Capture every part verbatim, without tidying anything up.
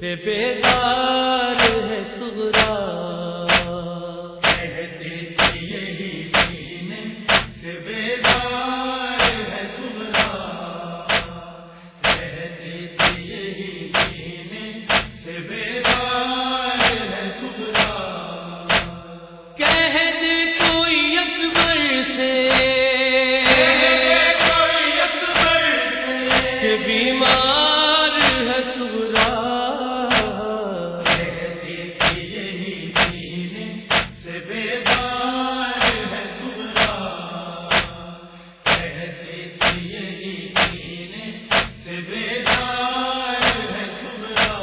سے بیدار ہے صغرا، کہتی تھی یہی سینے سے بیدار ہے صغرا، کہتی تھی یہی سینے سے بیدار ہے صغرا، کہہ دے کوئی اکبر سے کہ بیمار ہے صغرا، کہتی تھی یہی سینے سے بیدار ہے صغرا، کہتی تھی یہی سینے سے بیدار ہے صغرا،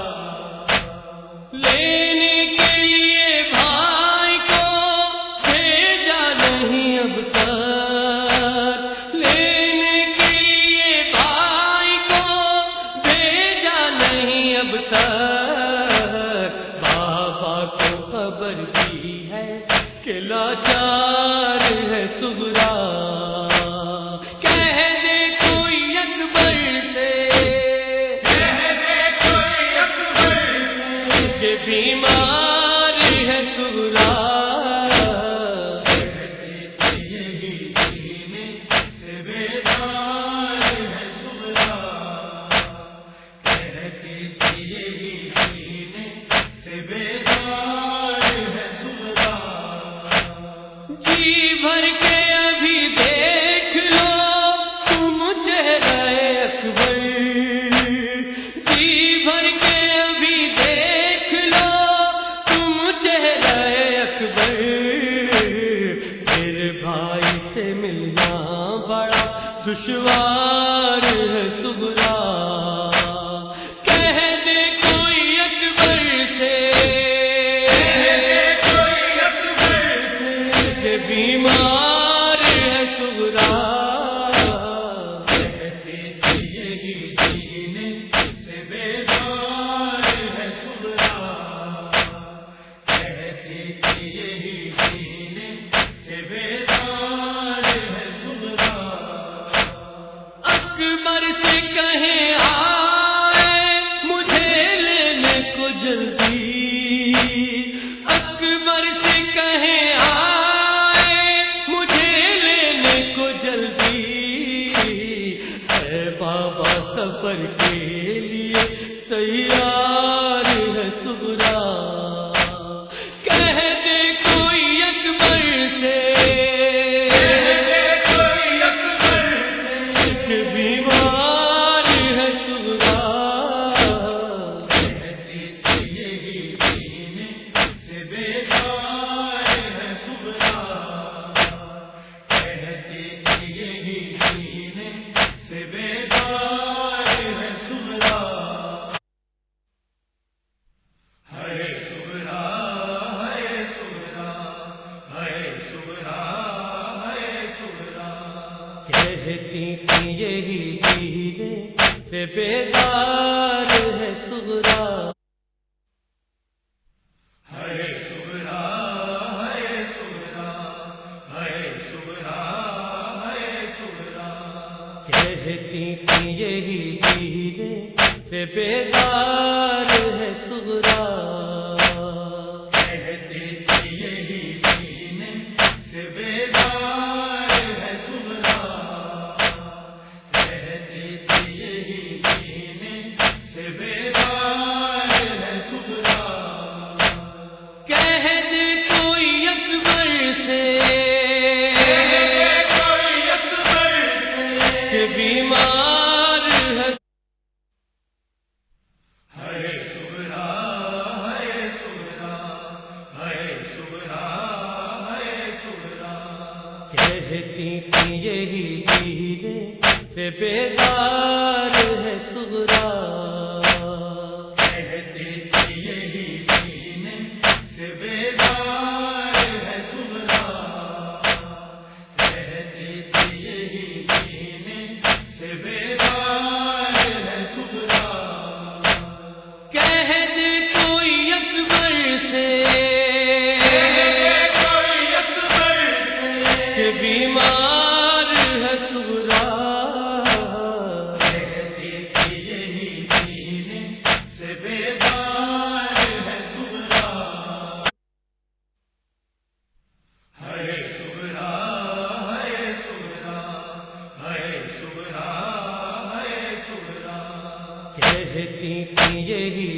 لینے کے لیے بھائی کو بھیجا نہیں اب تک، لینے کے لیے بھائی کو بھیجا نہیں اب تک، بابا کو خبر دی ہے کہ لاچار ہے صغرا، کہہ دے کوئی اکبر سے کہ بیمار ہے صغرا، کہتی تھی یہی سینے سے بیدار ہے صغرا، کہتی تھی یہی سینے سے بیدار ہے صغرا، جی بھر کے ابھی دیکھ لو تم چہرہ اکبر، جی بھر کے ابھی دیکھ لو تم چہرہ اکبر، میرے بھائی سے ملنا بڑا دشوار ہے صغرا، کہہ دے کوئی اکبر سے کہ بیمار ہے صغرا، کہتی تھی یہی سینے سے بیدار ہے صغرا، کہتی تھی یہی سینے سے بیدار ہے صغرا، اکبر سے کہیں آئے مجھے لینے کو جلدی، اکبر سے کہیں آئے مجھے لینے کو جلدی، اے بابا سفر کے لیے تیار ہے صغرا، کہہ دے کوئی اکبر سے کہ بیمار ہے صغرا، کہتی تھی یہی سینے سے بیدار ہے صغرا، کہتی تھی یہی سینے سے بیدار ہے صغرا، ہے صغرا ہے صغرا ہے صغرا ہے صغرا، کہتی تھی یہی سینے سے بیدار ہے صغرا، ہے صغرا ہے صغرا ہے صغرا ہے صغرا، کہتی تھی یہی سینے سے بیدار ہے صغرا، کہتی تھی یہی سینے سے بیدار ہے صغرا، کہتی تھی یہی سینے سے بیدار ہے صغرا، کہہ دے کوئی اکبر سے کہ بیمار ہے، ہے صغرا ہے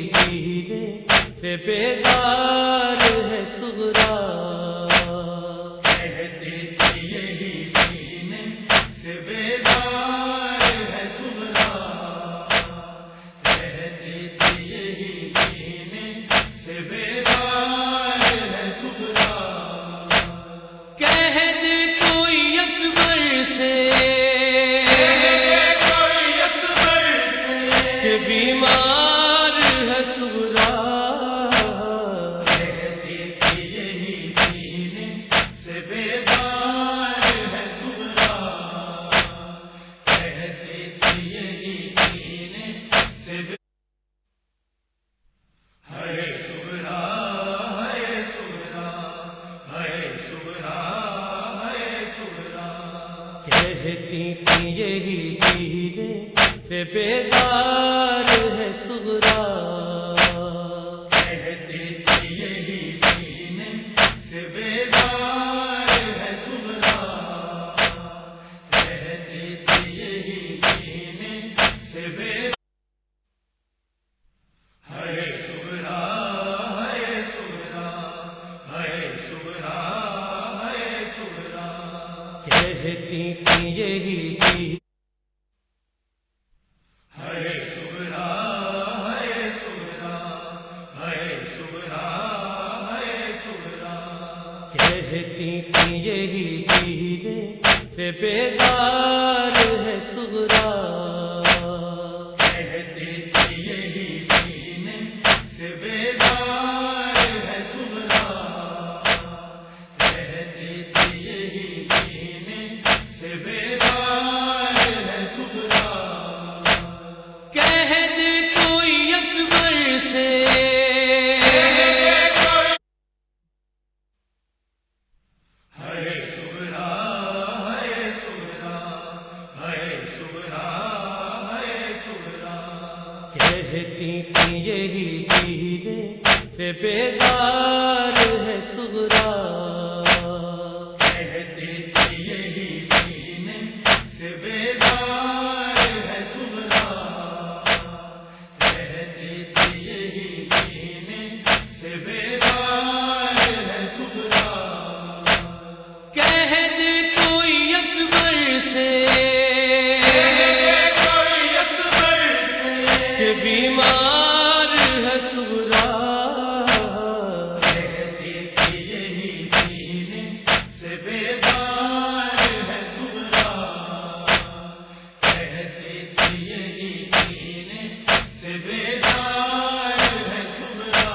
سینے سے بیدار ہے صغرا، کہتی تھی یہی سینے سے بیدار ہے صغرا، کہتی تھی یہی سینے سے بیدار ہے صغرا، کہہ دے کوئی اکبر سے کہ بیمار ہے صغرا، کہتی تھی یہی سینے سے بیدار ہے صغرا، کہتی تھی یہی سینے سے ہے صغرا، ہے صغرا، ہے صغرا، ہے صغرا، کہتی تھی یہی سینے سے بیدار ہے صغرا، کہتی تھی یہی سینے سے بیدار ہے صغرا، کہتی تھی یہی سینے سے بیدار ہے صغرا، ہے صغرا، ہے صغرا، ہے صغرا، کہتی تھی یہی سینے ہے صغرا، ہے صغرا، ہے صغرا، ہے صغرا، کہتی تھی یہی سینے سے بیدار ہے صغرا، کہتی تھی یہی سینے سے بیدار ہے صغرا، کہتی تھی یہی سینے سے بیدار ہے صغرا، کہہ دے کوئی اکبر سے ہے صغرا، ہے صغرا، ہے صغرا، ہے صغرا، کہتی تھی یہی سینے سے بیدار ہے صغرا، کہتی تھی یہی سینے سے بیدار ہے صغرا، کہتی تھی یہی سینے سے بیدار ہے صغرا، کہہ دے کوئی اکبر سے کہ بیمار ہے صغرا، کہتی تھی یہی سینے سے بیدار ہے صغرا، کہتی تھی یہی سینے سے بیدار ہے صغرا،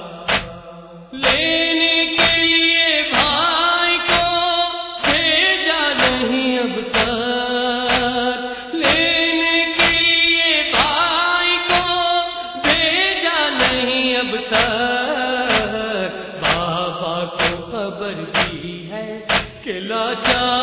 لینے کے لیے بھائی کو بھیجا نہیں اب تک، لینے کے لیے بھائی کو بھیجا نہیں اب تک، بابا کو خبر دی ہے کہ لاچار